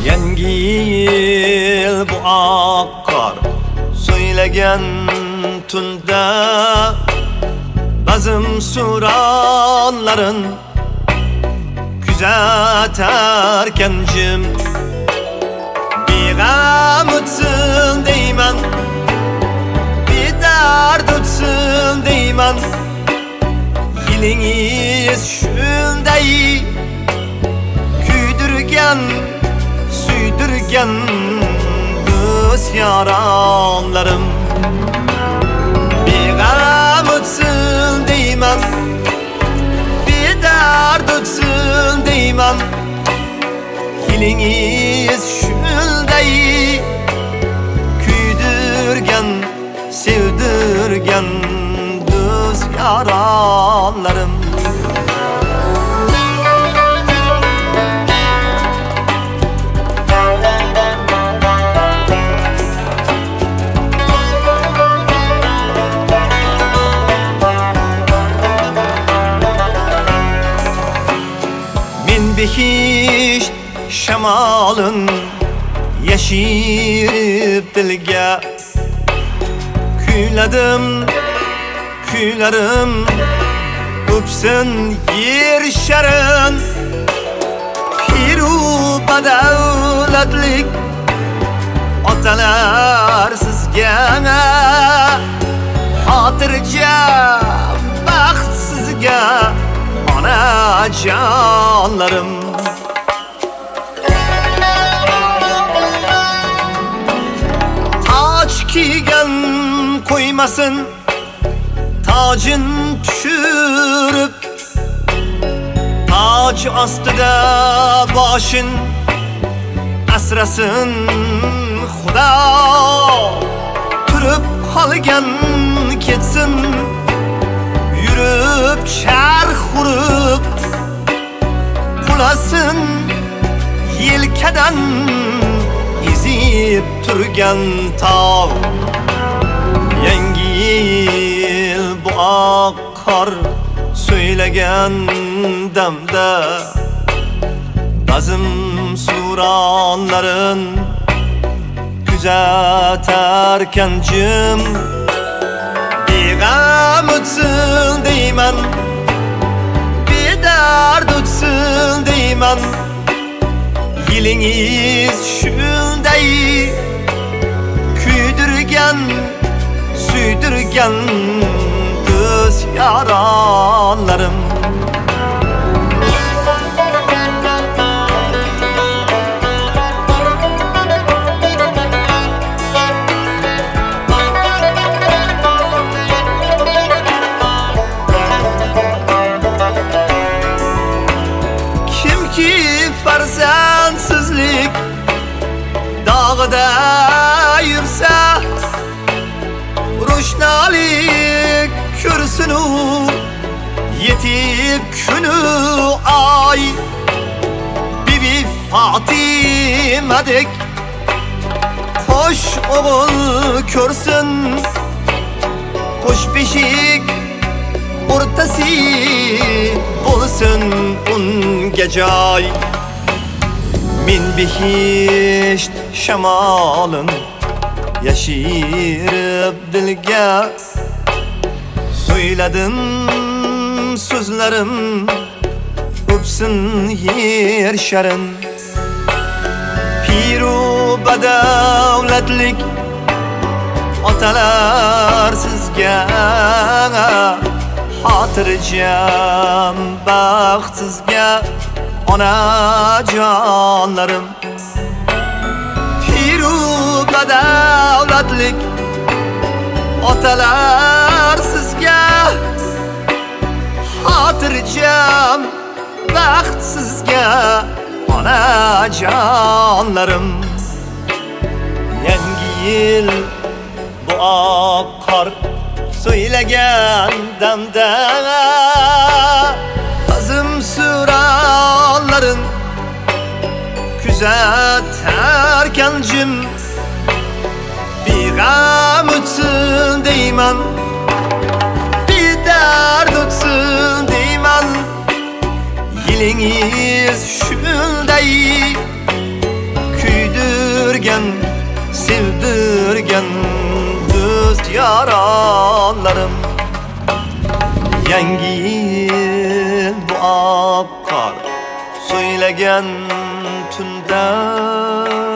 Yangi yil bu oqqor söylegan tunda bazım suranların kuzatarken jim gam o'tsin deyman, bir dard o'tsin deyman. Yilingiz shunday kuydirgan, suydirgan do'st yaronlarim. Bir gam o'tsin deyman, bir dard o'tsin deyman. Yilingiz shunday kuydirgan, sevdirgan do'st yaronlarim. Men behisht shamalın yashirib dilga kuyladim, kuylarim o'psin yer sharin. Piru badavlatlik otalar sizga, xotirjam baxt sizga onajonlarim. Toj kiygan qo'ymasin tacın tushirib, toj ostida boshing asrasin Xudo. Turib qolgan ketsin, yurib charx urib qulasin yelkadan ezib turgan tog'. Yangi yil bu oqqor söylegan damda bazım suranların kuzatarken jim gam o'tsin deyman, bir dard o'tsin deyman. Yilingiz shunday kuydirgan, suydirgan do'st yaronlarim. Kimki farzandsizlik dog'ida yursa, ro'shnolik ko'rsin u yetib kunu ay. Bibi Fatimadek qo'sh o'g'il ko'rsin, qo'sh beshik o'rtasi bo'lsin unga joy. Men behisht shamolin yashirib dilga söyledim so'zlarim o'psin yer sharin. Piru badavlatlik otalar sizga, xotirjam baxt sizga onajonlarim. Piru badavlatlik otalar sizga, xotirjam baxt sizga onajonlarim. Yangi yil bu oqqor söylegan damda bazım suranların kuzatarken jim bir gam o'tsin deyman, bir dard o'tsin deyman. Yilingiz shunday sevdirgen, sevdirgen dost yaranlarım. Yangi yil bu apkar söylegen tünde